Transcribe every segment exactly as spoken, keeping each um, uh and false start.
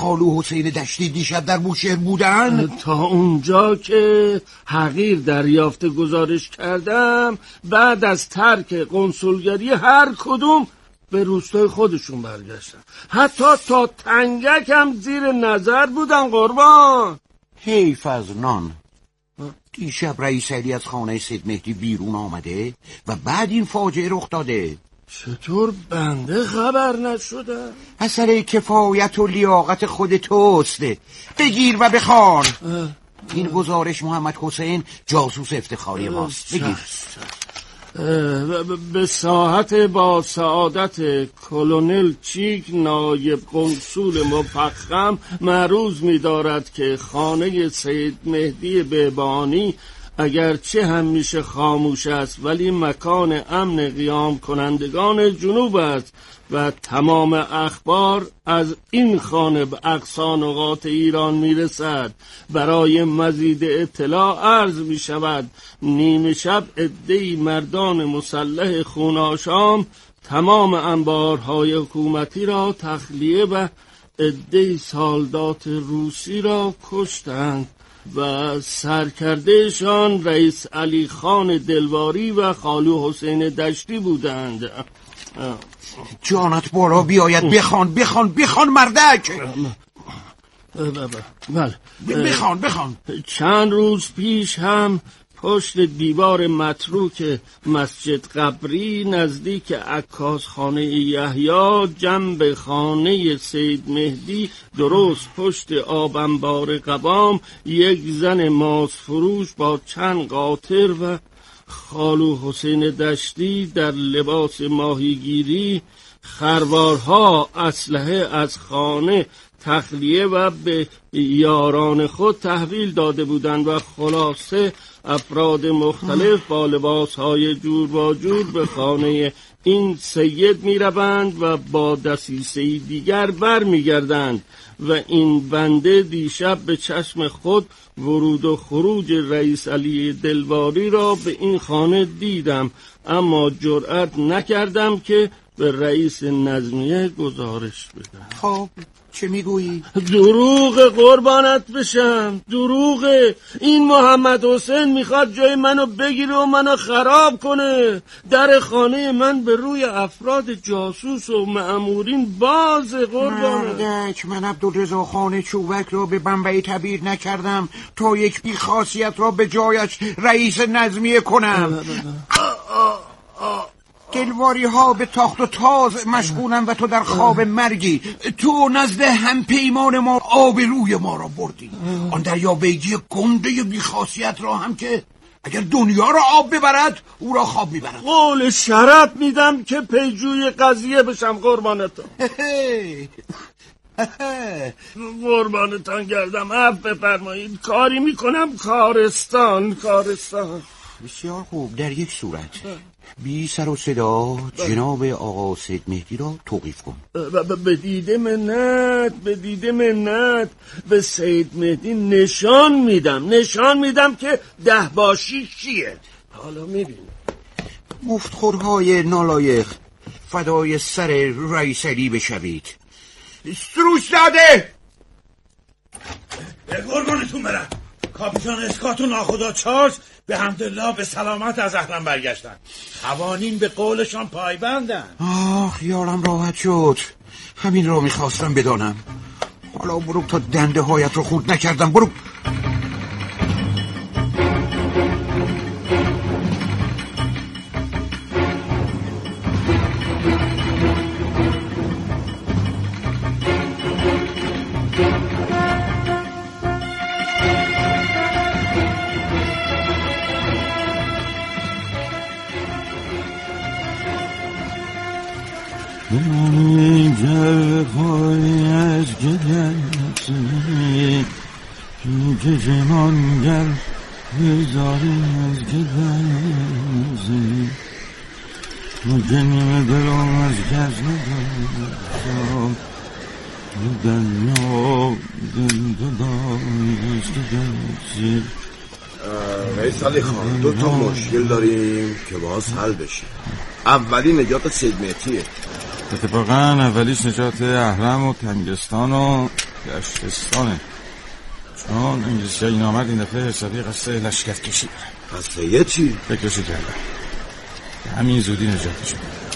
خالو حسین دشتی دیشب در بوشهر بودن؟ تا اونجا که حقیر دریافت گزارش کردم، بعد از ترک قنصلگری هر کدوم به روستای خودشون برگشتن. حتی تا تنگک هم زیر نظر بودن قربان. حیف از نان. دیشب رئیس علی از خانه سید مهدی بیرون آمده و بعد این فاجعه رخ داده. چطور بنده خبر نشدم؟ اثر کفایت و لیاقت خود توست. بگیر و بخوان. این گزارش محمد حسین جاسوس افتخاری ماست. بگیر. به ساحت با سعادت کلونل چیک نایب قنصول مفخم معروض می دارد که خانه سید مهدی بهبانی اگرچه همیشه خاموش است ولی مکان امن قیام کنندگان جنوب است و تمام اخبار از این خانه به اقصا نقاط ایران میرسد. برای مزید اطلاع عرض می شود نیمه شب عده‌ای مردان مسلح خوناشام تمام انبارهای حکومتی را تخلیه و عده‌ای سالدات روسی را کشتند و سرکردهشان رئیس علی خان دلواری و خالو حسین دشتی بودند. جانت بالا بیاید. بخوان بخوان بخوان مردک. بله بخوان بخوان. چند روز پیش هم پشت دیوار متروک مسجد قبری نزدیک عکاسخانه یحیی جنب خانه سید مهدی درست پشت آب انبار قوام یک زن ماس فروش با چند قاطر و خالو حسین دشتی در لباس ماهیگیری خروارها اسلحه از خانه تخلیه و به یاران خود تحویل داده بودند و خلاصه افراد مختلف با لباسهای جور با جور به خانه این سید می روند و با دسیسه دیگر بر می گردند و این بنده دیشب به چشم خود ورود و خروج رئیس علی دلواری را به این خانه دیدم، اما جرأت نکردم که به رئیس نظمیه گزارش بدم. خب چه میگویی؟ دروغ قربانت بشم، دروغه. این محمد حسین میخواد جای منو بگیره و منو خراب کنه. در خانه من به روی افراد جاسوس و مأمورین باز قربانت. مردک، من عبدالرضا خان چوبک را به بمبئی تبعید نکردم تا یک بیخاصیت را به جایش رئیس نظمیه کنم. دلواری ها به تاخت و تاز مشغولن و تو در خواب مرگی. تو نزد هم پیمان ما آبروی ما را بردی. آن دریا بیگی گنده بیخاصیت را هم که اگر دنیا را آب ببرد او را خواب میبرد. قول شرف میدم که پیجوی قضیه بشم قربانتان. قربانتان گردم، عفو بفرمایید. کاری میکنم کارستان کارستان. بسیار خوب. در یک صورت بی سر و صدا جناب آقا سید مهدی را توقیف کن. به دیده منت به دیده منت به سید مهدی نشان میدم نشان میدم که ده باشی چیه. حالا میبینی. مفتخورهای نالایق فدای سر رئیس علی بشوید. سروش داده قربانتون برم. کاپیتان اسکات و ناخدا چارلز به حمدالله به سلامت از اهرم برگشتن. قوانین به قولشان پایبندن. آه خیالم راحت شد. همین را میخواستم بدانم. حالا برو تا دنده هایت رو خورد نکردم. برو. که جمانگر بیزاری از گدازی مجنم دلم از گز ندارم دنیا دندگاهی گذی. رئیس علی خان، دو تا مشکل داریم که باز حل بشه. اولی نجات سید مهدیه. اتفاقا اولیش نجات اهرم و تنگستان و گشتستانه، چون انگلیسی ها این آمد این دفعه حسابی قصه لشکر کشید. قصه یه چی؟ فکرشو کردم همین زودی نجاتشون.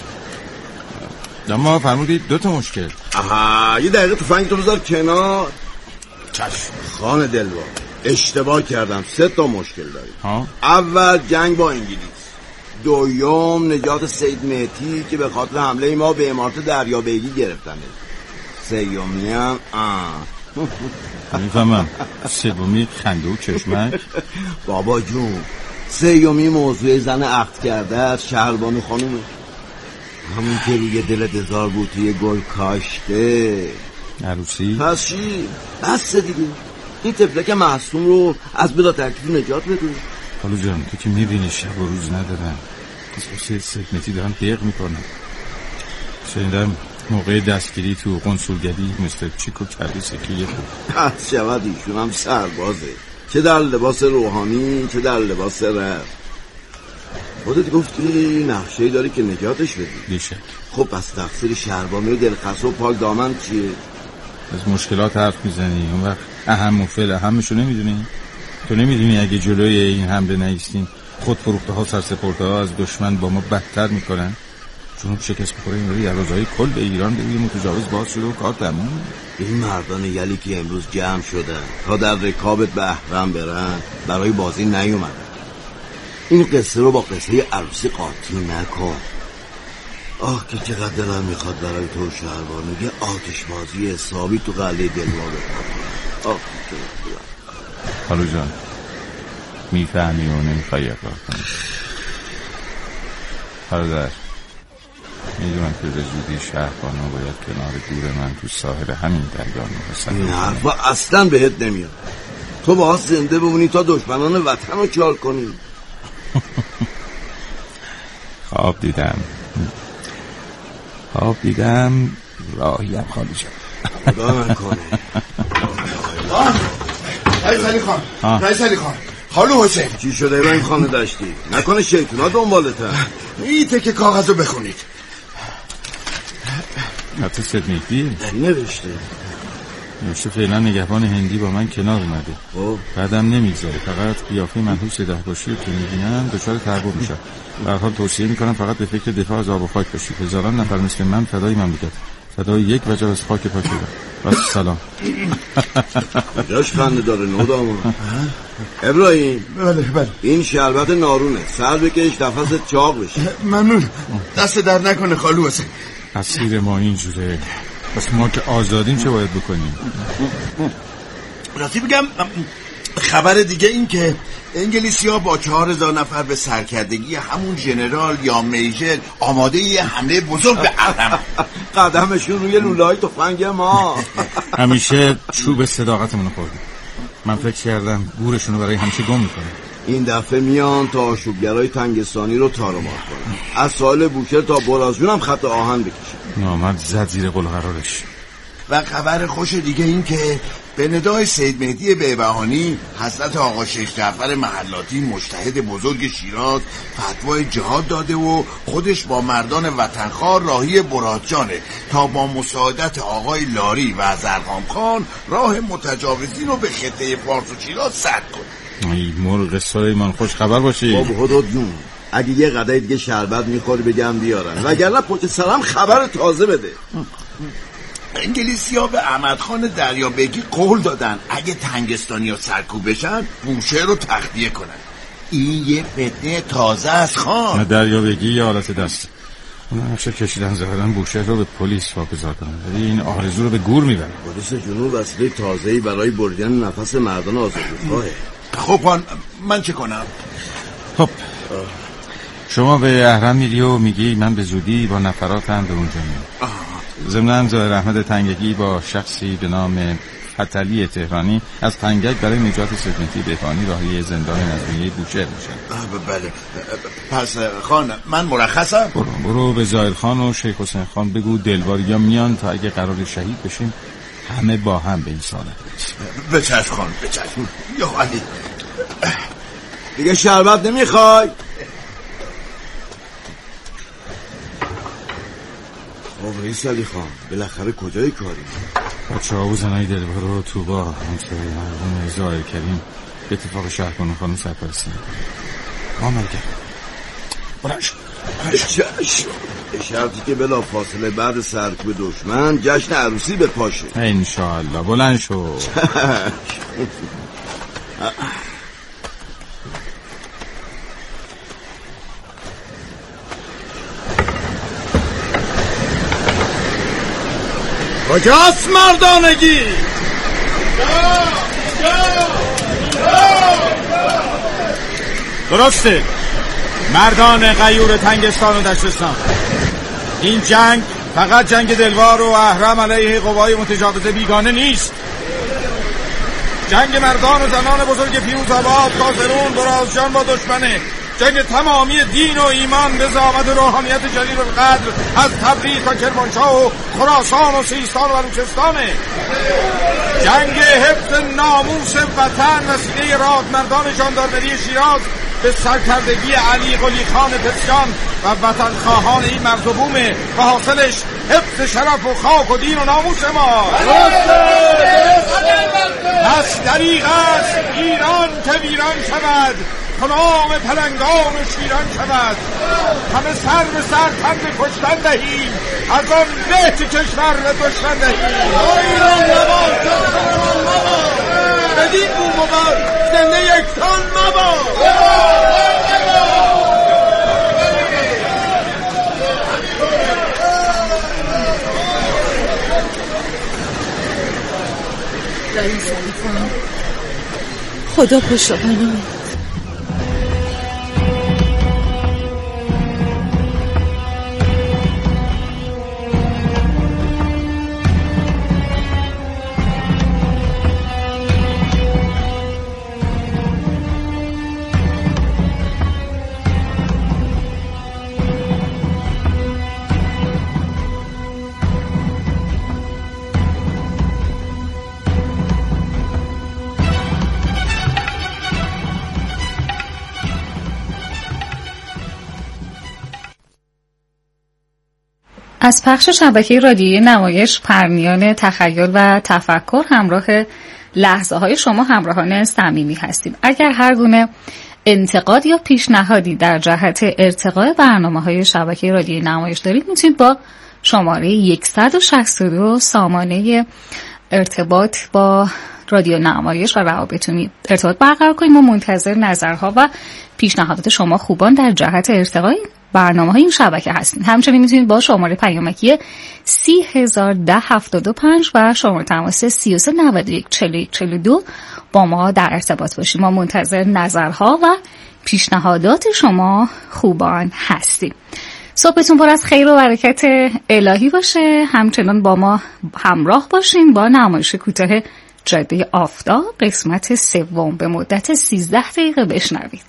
اما فرمودید دو تا مشکل. آها، یه دقیقه تفنگ تو بذار کنار. چشم خان دلوار، اشتباه کردم. سه تا مشکل داریم. ها؟ اول جنگ با انگلیس، دوم نجات سید مهدی که به خاطر حمله ما به امارت دریابیگی گرفتنه، سیومی هم آه میفهمم، سومی خنده و چشمک. بابا جون، سیومی موضوع زن عقد کرده از شهربانو خانومه، همون که روی دل دزار بوتی گل کاشته. عروسی؟ پس چی؟ بس دیگه، این تفلک معصوم رو از بلا تکلیف نجات بده. خالو جان، تو که میبینی شب و روز ندارم، خصوصی سکمتی دارم دیق میکنم. شنیدم موقع دستگیری تو قنصولگری مستر چیکو کردی سکیه بود. پس شود ایشون هم سربازه، چه در لباس روحانی چه در لباس رفت. خودت گفتی نقشه‌ای داری که نجاتش بدی. بیشک. خب پس تقصیر شهربانی و دلخس و پاک دامن چیه؟ از مشکلات حرف میزنی، اون وقت اهم و فعل اهمشو نمیدونی؟ تو نمیدونی اگه جلوی این حمله نیستیم خود فروخته ها سرسپرده ها از دشمن با ما بدتر میکنن؟ جنوب شکست بخوره این رو یروزهای کل به ایران بگیریم متجاوز باز شده و کار تموم. این مردان یلی که امروز جمع شدن تا در رکابت به اهرم برن برای بازی نیومدن. این قصه رو با قصه عروسی قاطی نکن. آه که چقدر دلم میخواد برای تو شهربانو یه آتش بازی حسابی تو قلعه دلوار بکنم. آه خالو جان، میفهمی و نمیخوای اقرار کنی. برادر، میدونم که به زودی شهربانو باید کنار دور من تو ساحل همین دریا میرسن. این حرفا اصلا بهت نمیاد. تو باید زنده بمونی تا دشمنان وطن رو چال کنی. خواب دیدم خواب دیدم راهیم خالی شد. خدا نکنه. رئیس علی خان، رئیس علی خان، خالو حسین، چی شده با این خانه داشتی؟ نکنه شیطونا دنبالتن؟ این تکه کاغذ رو بخونید. حتی سید مهدی نوشته نوشته فعلا نگهبان هندی با من کنار اومده، خب بعدم نمیگذاره، فقط قیافه منحوس دهباشی رو که میبینم دچار تهوع میشه. به هر حال توصیه میکنم فقط به فکر دفاع از آب و خاک باشید. هزاران نفر مثل من فدای مملکت، فدای یک وجب از خاک پاک شدن. بس سلام. کجاش خنده داره نودامون؟ ابراهیم. بله بله. این شربت نارونه، سر بکش نفست چاق بشه. ممنون، دست در نکنه خالو حسین. اسیر ما اینجوره، بس ما که آزادیم چه باید بکنیم؟ راستی بگم خبر دیگه این که انگلیسی ها با چهار هزار نفر به سرکردگی همون جنرال یا میجر آماده یه حمله بزرگ به اهرم. قدمشون روی لوله‌های تفنگ ما. همیشه چوب صداقتمونو خوردیم. من فکر کردم گورشونو برای همیشه گم میکنه. این دفعه میان تا آشوبگرای تنگستانی رو تار و مار کنن، از ساحل بوشهر تا برازجون هم خط آهن بکشن. نامرد زد زیر قل قرارش. و خبر خوش دیگه این که به ندای سید مهدی بهبهانی حضرت آقا شیخ جعفر محلاتی مجتهد بزرگ شیراز فتوای جهاد داده و خودش با مردان وطنخوار راهی برادجانه تا با مساعدت آقای لاری و زرقام خان راه متجاوزین رو به خطه فارس و شیراز سد کنه. ای مرغ سلیمان، خوش خبر باشی. بابا خدا جون، اگه یه قدر دیگه شربت میخوری بگم بیارن، وگرنه پشت سرم خبر تازه بده. انگلیسی ها به احمدخان دریابیگی قول دادن اگه تنگستانی ها سرکوب بشن بوشهر رو تخلیه کنن. این یه فتنه تازه از خان. دریابیگی یه حالت دست اون نقشه کشیدن زهرن بوشهر رو به پلیس واگذار کنن، ولی این آرزو رو به گور میبرن. پلیس جنوب وسیله تازه‌ای برای بریدن نفس مردان آزادیخواهه. خب من چه کنم؟ خب شما به اهرم میری و میگی من به زودی با نفراتم به اونجا میام. ضمناً ظاهر احمد تنگکی با شخصی به نام فتلی تهرانی از تنگک برای نجات سید مهدی بهبهانی راهی زندان نظامیه بوشهر میشن. بله. پس خان من مرخصم. برو برو به ظاهر خان و شیخ حسین خان بگو دلواریا میان تا اگه قرار شهید بشیم همه با هم به این سالت برسیم. به چشم خان، به چشم. یا علی دیگه شربت نمیخوای؟ خب رئیس علی خان بالاخره کجای کاری؟ بچه ها و زنای دلبر و توبا همسایه مرحوم ظاهر کریم به اتفاق شهربانو خانم سرپرستی ما مرگه بلند شد چشم به شرطی که بلا فاصله بعد سرکوب دشمن جشن عروسی به پاشه انشاءالله. بلند شد کجاست مردانگی؟ درسته مردان غیور تنگستان و دشتستان، این جنگ فقط جنگ دلوار و احرام علیه قوای متجاوز بیگانه نیست، جنگ مردان و زنان بزرگ پیروزآباد کافرون برازجان با دشمنه، جنگ تمامی دین و ایمان به زعامت روحانیت جلیل القدر از تبریز تا کرمانشاه و خراسان و سیستان و بلوچستانه، جنگ حفظ ناموس وطن وسیله راد مردان ژاندارمری شیراز به سرکردگی علی قلی خان پرسیان و وطن خواهان این مرز و بومه و حاصلش حفظ شرف و خاک و دین و ناموس ما. پس دریغ است ایران که ویران شود، کنام پلنگان و شیران شود، همه سر به سر تن به کشتن دهیم، از آن به که کشور به دشمن دهیم. ایران نباد کشورمان مباد، بدین بوم و بر زنده یکتان مباد. رئیس علی خان خدا پشت و پناه. از پخش شبکه رادیویی نمایش پرنیان تخیل و تفکر همراه لحظه های شما همراهان صمیمی هستیم. اگر هر گونه انتقاد یا پیشنهادی در جهت ارتقاء برنامه‌های شبکه رادیویی نمایش دارید میتونید با شماره صد و شصت و دو سامانه ارتباط با رادیو نمایش و روابطتون ارتباط برقرار کنید. ما منتظر نظرها و پیشنهادات شما خوبان در جهت ارتقاء برنامه‌های این شبکه هستین. همچنین میتونید با شماره پیامکی سی هزار ده هفتاد و پنج و شماره تماس سی و سه نود و یک چهل و یک چهل و دو با ما در ارتباط باشید. ما منتظر نظرها و پیشنهادات شما خوبان هستیم. صبحتون پر از خیر و برکت الهی باشه. همچنان با ما همراه باشین با نمایش کوتاه جاده آفتاب قسمت سوم به مدت سیزده دقیقه بشنوید.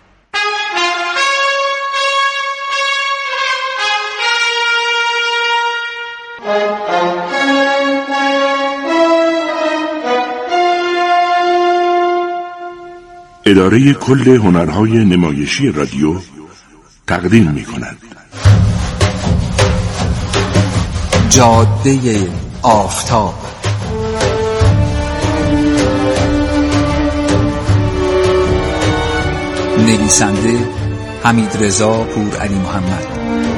اداره کل هنرهای نمایشی رادیو تقدیم می کند جاده آفتاب. نویسنده حمیدرضا پورعلی محمد.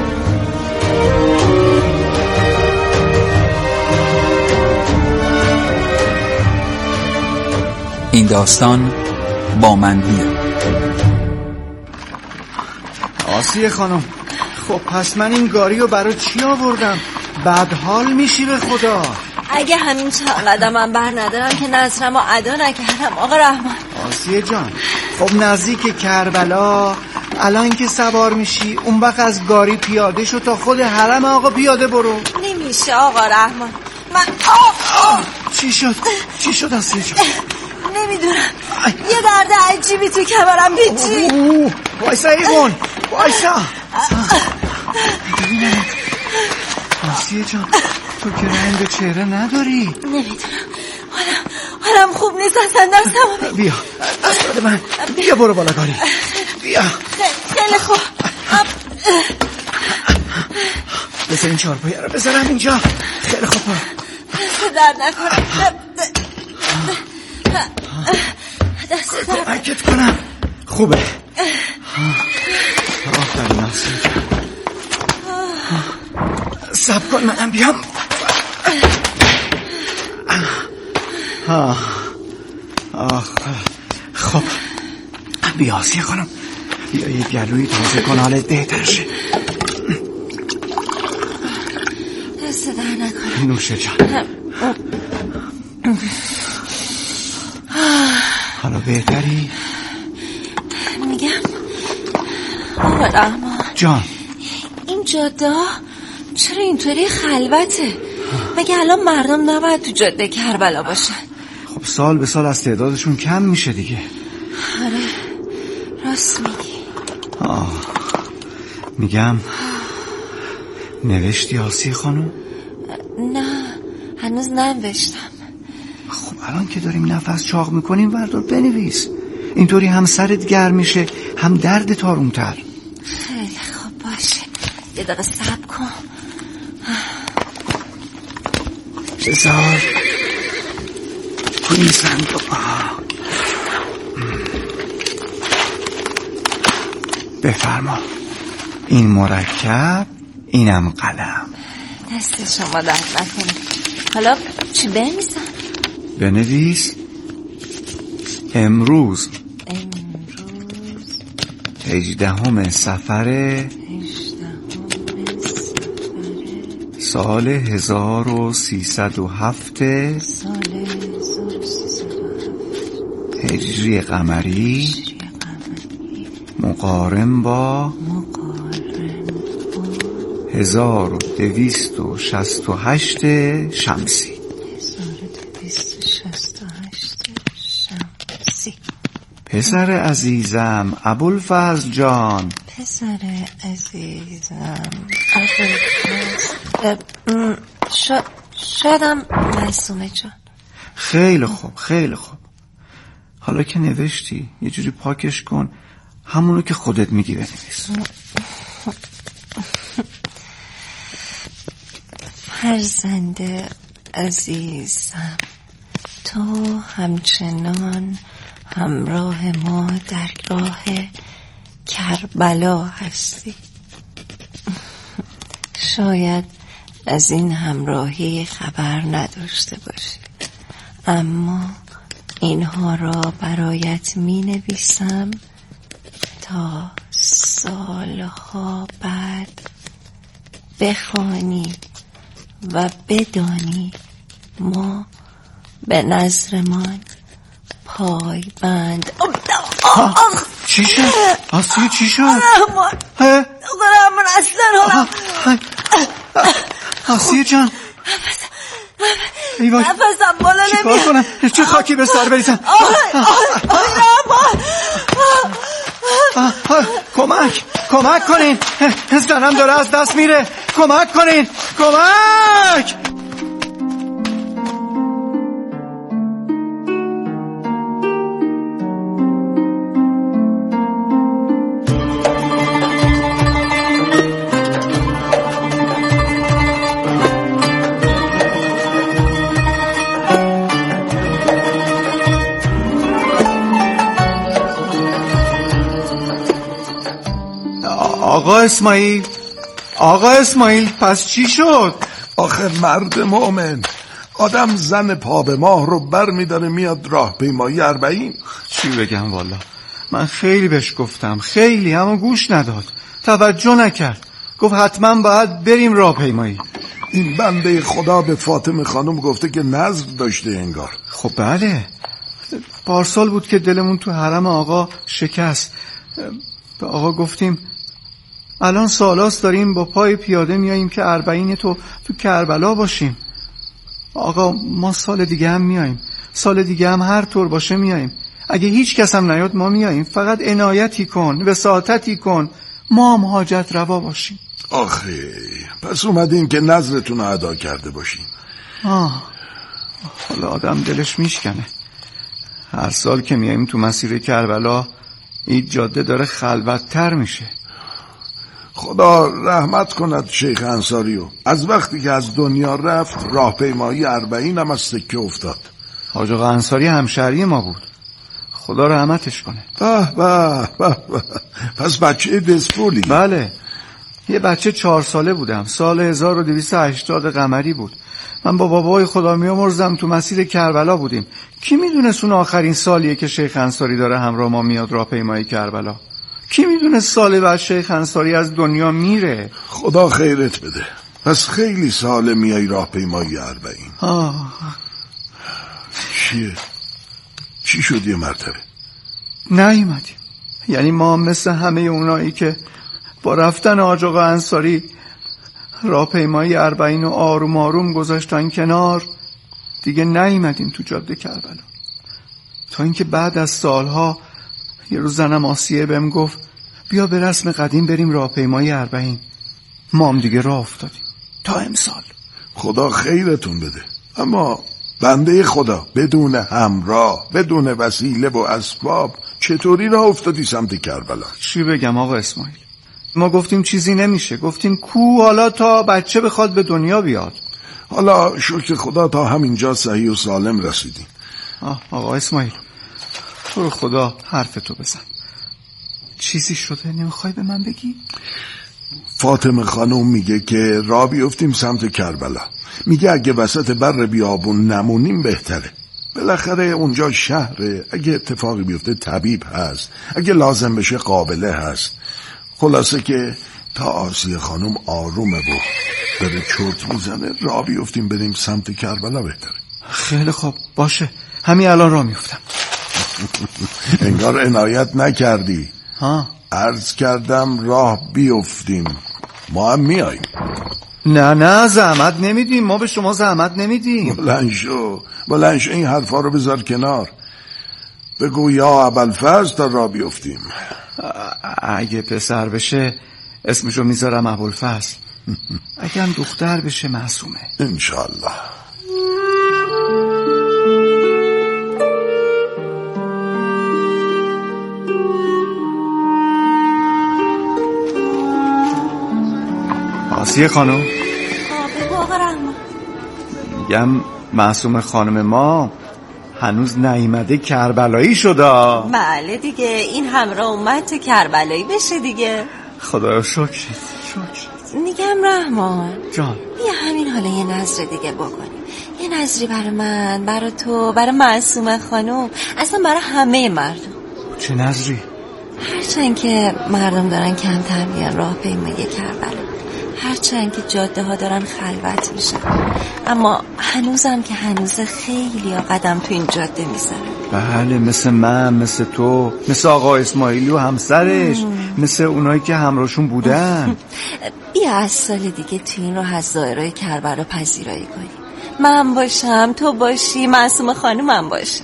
این داستان با منیه. آسیه خانم، خب پس من این گاری رو برای چی آوردم؟ بعد حال میشی به خدا. اگه همین چند قدمم بر ندارم که نظرم رو ادا نکردم آقا رحمان. آسیه جان، خب نزدیک کربلا الان که سوار میشی اون وقت از گاری پیاده شو تا خود حرم آقا پیاده برو. نمیشه آقا رحمان. من آه آه چی شد؟ چی شد آسیه جان؟ نمیدونم، یه درد عجیبی تو کمرم پیچید. وایسا ایمون، وایسا. ببینم آسیه جان، تو که رنگ به چهره نداری. نمیدونم، حالم حالم خوب نیست اصلا. دستم بیا دست بده من. بیا برو بالا گاری. بیا خیلی خوب. بذار این چارپایه رو بذارم اینجا. خیلی خوب. درد نکنم. دست درد کمکت کنم. خوبه. آخرین ناصر. صبر کن منم بیام. آه آه خب بیا آسیه خانم، بیا یه گلوی تازه کن حالت بهتر شه. دست در نکنم. نوشه جان. حالا بهتری؟ میگم آقا رحمان جان، این جاده چرا اینطوری خلوته؟ مگه الان مردم نباید تو جاده کربلا باشن؟ خب سال به سال از تعدادشون کم میشه دیگه. آره راست میگی. آه میگم نوشتی آسی خانم؟ نه هنوز ننوشتم. خب الان که داریم نفس چاق میکنیم وردار بنویس، اینطوری هم سرت گرم میشه هم درد تارونتر. خیلی خوب باشه، یه دقیقه صبر کن. بذار تو این صندوق. بفرما، این مرکب، اینم قلم. دست شما درد نکنه. حالا چی بنویسم؟ بنویس امروز امروز هجدهم سفر سال هزار و سیصد و هفت سال هزار و سیصد و هفت هجری قمری مقارن با هزار و دویست و شست و هشت شمسی. هزار و دویست و شست و هشت شمسی. پسر عزیزم ابوالفضل جان. پسر عزیزم ابوالفضل. شا... شادم معصومه جان. خیلی خوب خیلی خوب. حالا که نوشتی یه جوری پاکش کن، همونو که خودت میگی بنویس. فرزند عزیزم، تو همچنان همراه ما در راه کربلا هستی. شاید از این همراهی خبر نداشته باشی، اما اینها را برایت می نویسم تا سالها بعد بخوانی و بدانی ما به نظرمان پایبند. چی شد؟ آسیه چی شد؟ رحمان رحمان اصلا آسیه جان نفسم بالا نمیاد. چی کار کنم؟ چه خاکی به سر بریزم؟ آی رحمان کمک کمک کنین، زنم داره از دست میره. کمک کنین کمک. آقا اسماعیل آقا اسماعیل پس چی شد؟ آخه مرد مؤمن، آدم زن پا به ماه رو بر میداره میاد راه پیمایی اربعین. چی بگم والا، من خیلی بهش گفتم، خیلی، اما گوش نداد، توجه نکرد. گفت حتما باید بریم راه پیمایی. این بنده خدا به فاطمه خانم گفته که نذر داشته انگار. خب بله، پارسال بود که دلمون تو حرم آقا شکست. به آقا گفتیم الان سالاست داریم با پای پیاده میاییم که اربعین تو تو کربلا باشیم. آقا ما سال دیگه هم میاییم، سال دیگه هم هر طور باشه میاییم. اگه هیچ کس هم نیاد ما میاییم، فقط عنایتی کن، وساطتی کن، ما هم حاجت روا باشیم. آخه پس اومدیم که نذرتون رو ادا کرده باشیم. آه حالا آدم دلش میشکنه. هر سال که میاییم تو مسیر کربلا این جاده داره خلوت‌تر میشه. خدا رحمت کند شیخ انصاریو. از وقتی که از دنیا رفت راهپیمایی اربعین هم از سکه افتاد. حاج آقا انصاری همشهری ما بود، خدا رحمتش کنه. به به به به. پس بچه دسپولی؟ بله، یه بچه چهار ساله بودم، سال هزار و دویست و هشتاد قمری بود. من با بابای خدا میامرزم تو مسیر کربلا بودیم. کی میدونست اون آخرین سالیه که شیخ انصاری داره همراه ما میاد راهپیمایی کربلا؟ کی میدونه سال بعد شیخ انصاری از دنیا میره؟ خدا خیرت بده. پس خیلی ساله میای راهپیمایی اربعین. آه. چیه؟ چی شد یه مرتبه؟ نیومدیم. یعنی ما مثل همه اونایی که با رفتن حاج آقا انصاری راهپیمایی اربعین و آروم آروم گذاشتن کنار، دیگه نیومدیم تو جاده کربلا. تا اینکه بعد از سالها یه روز زنم آسیه بهم گفت بیا به رسم قدیم بریم راهپیمایی اربعین. ما هم دیگه راه افتادیم تا امسال. خدا خیرتون بده. اما بنده خدا بدون همراه، بدون وسیله و اسباب چطوری راه افتادی سمت کربلا؟ چی بگم آقا اسماعیل؟ ما گفتیم چیزی نمیشه، گفتیم کو حالا تا بچه بخواد به دنیا بیاد. حالا شکر خدا تا همینجا صحیح و سالم رسیدیم. آه آقا اسماعیل، تو رو خدا حرف تو بزن. چیزی شده نمیخوای به من بگی؟ فاطمه خانم میگه که راه بیفتیم سمت کربلا. میگه اگه وسط بر بیابون نمونیم بهتره. بالاخره اونجا شهره، اگه اتفاقی بیفته طبیب هست، اگه لازم بشه قابله هست. خلاصه که تا آسیه خانم آرومه و داره چرت میزنه راه بیفتیم بریم سمت کربلا بهتره. خیلی خوب باشه، همین الان راه میفتم. انگار عنایت نکردی. ها عرض کردم راه بیفتیم، ما هم میاییم. نه نه زحمت نمیدیم، ما به شما زحمت نمیدیم. بلند شو بلند شو، این حرفا رو بذار کنار. بگو یا ابوالفضل تا راه بیفتیم. اگه پسر بشه اسمشو میذارم ابوالفضل، اگه هم دختر بشه معصومه انشالله. آسیه خانم. بگو آقا رحمان. میگم معصوم خانم ما هنوز نیامده کربلایی شده. بله دیگه، این همراه اومد تو کربلایی بشه دیگه. خدایا شکر شکر. میگم رحمان جان، بیا همین حالا یه نظر دیگه بکنیم. یه نظری برای من، برای تو، برای معصومه خانم، اصلا برای همه مردم. چه نظری؟ هرچند که مردم دارن کمتر میان راهپیمایی کربلا، هرچند که جاده ها دارن خلوت میشن، اما هنوزم که هنوز خیلی ها قدم تو این جاده میزنن. بله، مثل من، مثل تو، مثل آقا اسماعیلی و همسرش، مثل اونایی که همراهشون بودن. بیا از سال دیگه تو این راه از دایره کربلا پذیرایی کنیم. من باشم، تو باشی، معصومه خانومم باشه.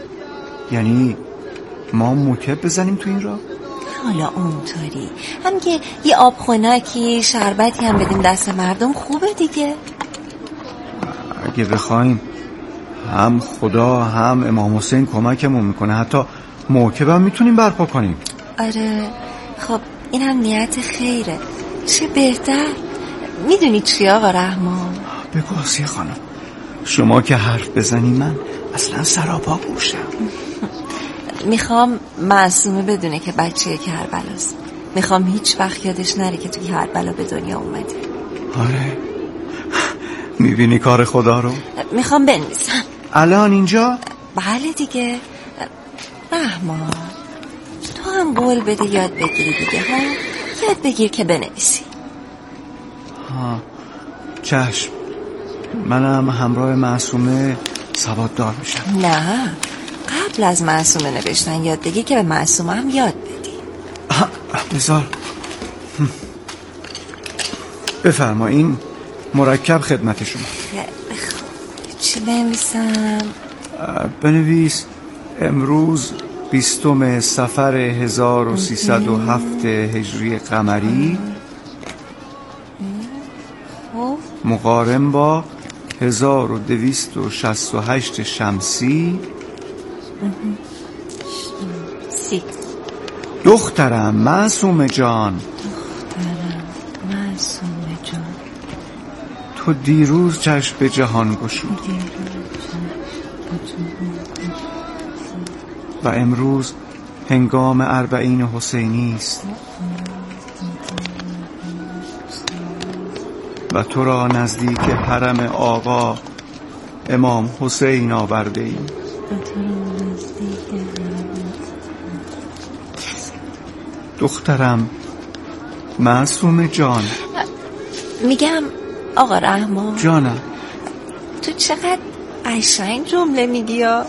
یعنی ما موکب بزنیم تو این راه؟ حالا اونطوری هم که یه آب خنکی شربتی هم بدیم دست مردم خوبه دیگه. اگه بخوایم هم خدا هم امام حسین کمکمون میکنه، حتی موکب هم میتونیم برپا کنیم. آره خب این هم نیت خیره، چه بهتر. میدونی چی آقا رحمان؟ بگو آسیه خانم، شما که حرف بزنی من اصلا سراپا گوشم. میخوام معصومه بدونه که بچه کربلاست. میخوام هیچ وقت یادش نره که تو کربلا به دنیا اومده. آره میبینی کار خدا رو؟ میخوام بنویسم. الان اینجا؟ بله دیگه. رحمان تو هم قول بده یاد بگیری دیگه ها. یاد بگیر که بنویسی. ها چشم، منم همراه معصومه سواددار میشم. نه قبل از معصومه نوشتن یاد بگیر که به معصومه هم یاد بدی. بذار بفرما، این مرکب خدمت شما. چی بنویسم؟ بنویس امروز بیستم صفر هزار و سیصد و هفت هجری قمری مقارن با هزار و دویست و شصت و هشت شمسی. سی. دخترم معصومه جان، دخترم تو دیروز چشم به جهان گشودی و امروز هنگام اربعین حسینی است و تو را نزدیک حرم آقا امام حسین آورده ایم. دخترم معصوم جان. میگم آقا رحمان جانم، تو چقدر قشنگ جمله میگی یا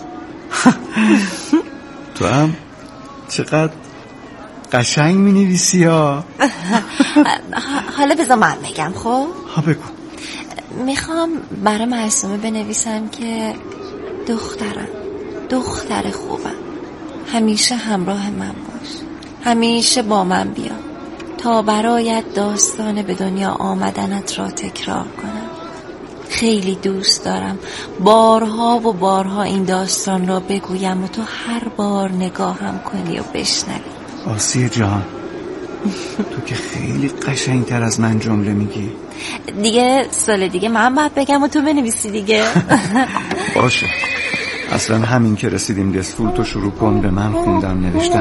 تو هم چقدر قشنگ مینویسی ها. حالا بذار من بگم. خب ها بگو. میخوام برای معصومه بنویسم که دخترم، دختر خوبم، همیشه همراه من باش، همیشه با من بیا تا برایت داستان به دنیا آمدنت را تکرار کنم. خیلی دوست دارم بارها و بارها این داستان را بگویم و تو هر بار نگاهم کنی و بشنوی. آسیه جان، تو که خیلی قشنگتر از من جمله میگی. دیگه سال دیگه من باید بگم و تو بنویسی دیگه. باشه، اصلا همین که رسیدیم دستور تو شروع کن به من خوندم نوشتن.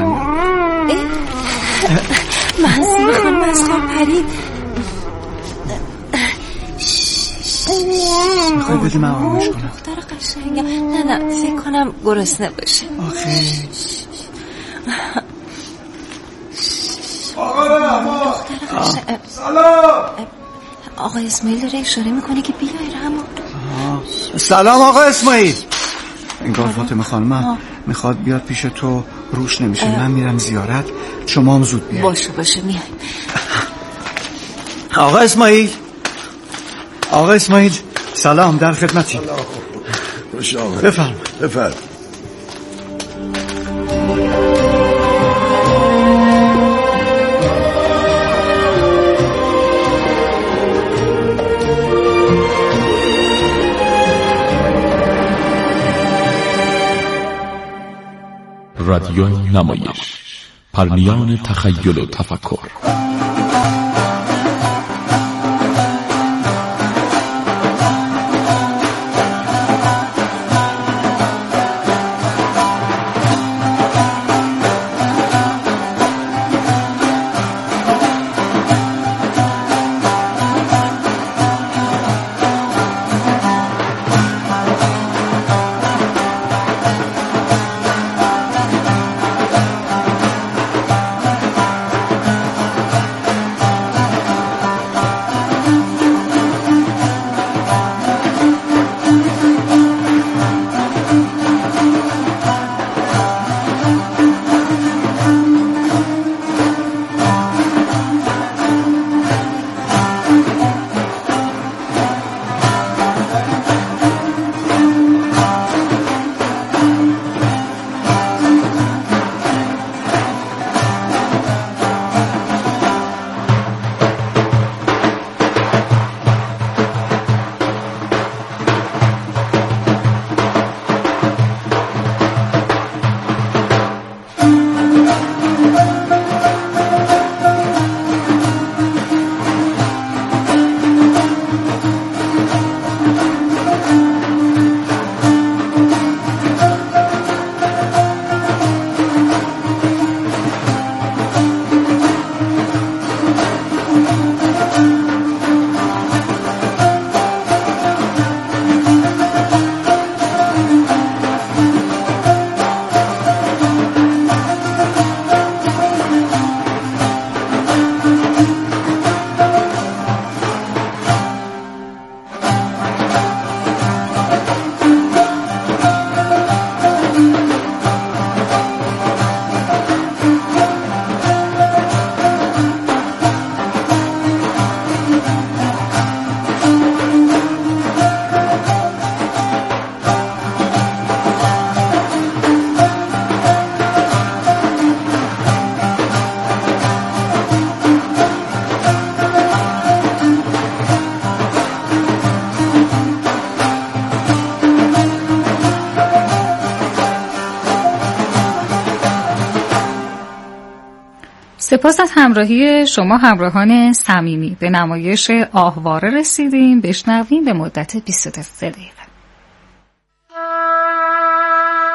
معصومه خانم از خواب پرید. میخوای بده من آرامش کنم؟ دختر قشنگم. نه نه فکر کنم گرسنه باشه. آخه آقا رحمان سلام. آقا اسماعیل داره اشاره میکنه که بیای رحمان. سلام آقا اسماعیل. انگار فاطمه خانم میخواد بیاد پیش تو، روش نمیشه. من میرم زیارت، شما هم زود بیاید. باشه باشه میایم. آقا اسماعیل، آقا اسماعیل سلام، در خدمتی. خوش آمد. بفرم بفرم. رادیو نمایش، پرنیان تخیل و تفکر. سپاس از همراهی شما همراهان صمیمی. به نمایش آهواره رسیدیم. بشنویم به مدت بیست و سه دقیقه.